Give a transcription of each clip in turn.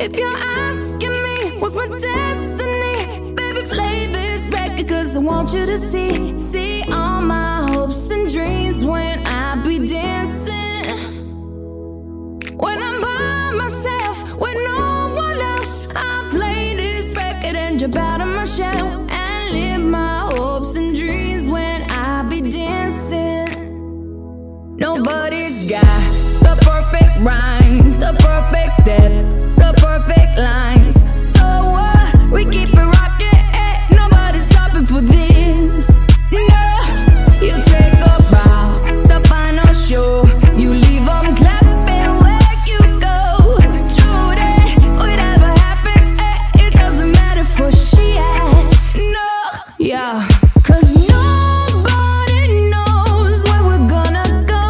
If you're asking me what's my destiny, baby, play this record, 'cause I want you to see all my hopes and dreams when I be dancing. When I'm by myself with no one else, I play this record and jump out of my shell and live my hopes and dreams when I be dancing. Nobody's got the perfect rhymes, the perfect step, the perfect lines. So what? We keep it rocking, nobody's stopping for this. No, you take a bow, the final show, you leave them clapping where you go. True that, whatever happens, it doesn't matter for she at. No, yeah, 'cause nobody knows where we're gonna go.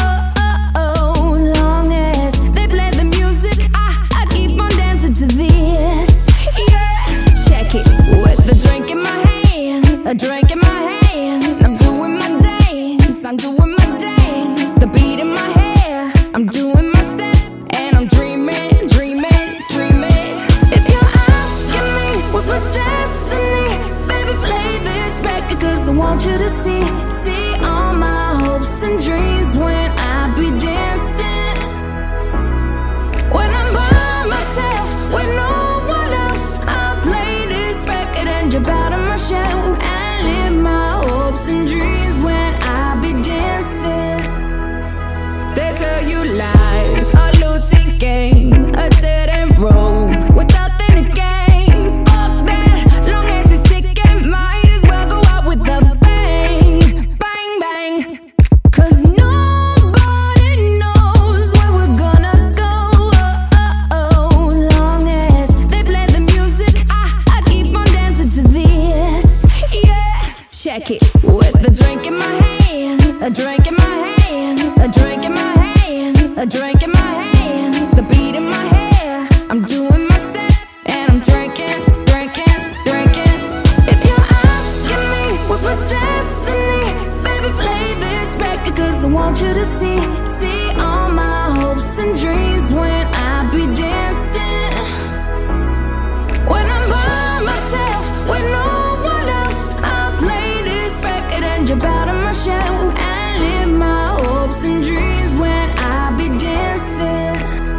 Long as they play the music, I keep on dancing to this. Yeah, check it. With a drink in my hand, a drink in my hand, I'm doing my dance, I'm doing my dance. The beat in my hair, I'm doing my step, and I'm dreaming, dreaming, dreaming. If you're asking me what's my destiny, baby, play this record, 'cause I want you to see all my hopes and dreams when I be dancing. When I'm by myself with no one else, I play this record and jump out of my shell and live my hopes and dreams when I be dancing. They tell you lies, a losing game, a dead end road with nothing to gain. Fuck that, long as it's ticking, might as well go out with a bang, bang, bang. 'Cause nobody knows where we're gonna go. Long as they play the music, I keep on dancing to this. Yeah, check it. With a drink in my hand, a drink in my hand, a drink in my hand, a drink in my hand. The beat in my hair, I'm doing my step, and I'm drinking, drinking, drinking. If you're asking me what's my destiny, baby, play this record, 'cause I want you to see all my hopes and dreams when I be dancing. When I'm by myself with no one else, I play this record and jump out of my shell and live my hopes and dreams when I be dancing.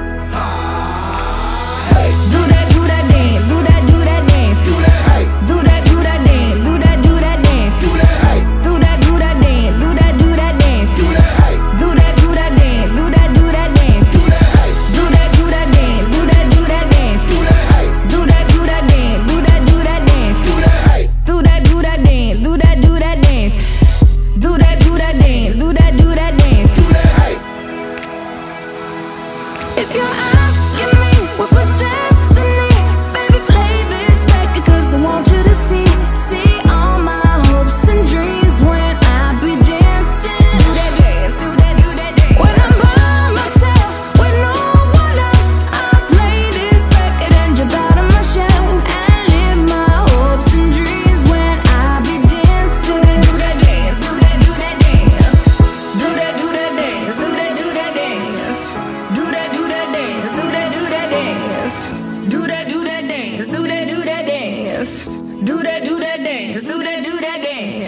Do that dance, do that dance, do that, hey. Do that dance, do that dance, do that, hey. Do that dance, do that dance, do that, hey. Do that dance, do that dance, do that, hey. Do that dance, do that dance, do that, hey. Do that dance, do that dance, do that, hey. Do that dance, do that dance, do that dance, do that dance, do that, hey. If you're asking me what's my destiny, baby, play this record, 'cause I want you to see all my hopes and dreams when I be dancing. Do that dance, do that dance. When I'm by myself with no one else, I play this record and jump out of my shell and live my hopes and dreams when I be dancing. Do that dance, do that dance. Do that dance, do that dance. Do that dance, do that dance. Do that dance, do that dance. Do that dance, do that dance.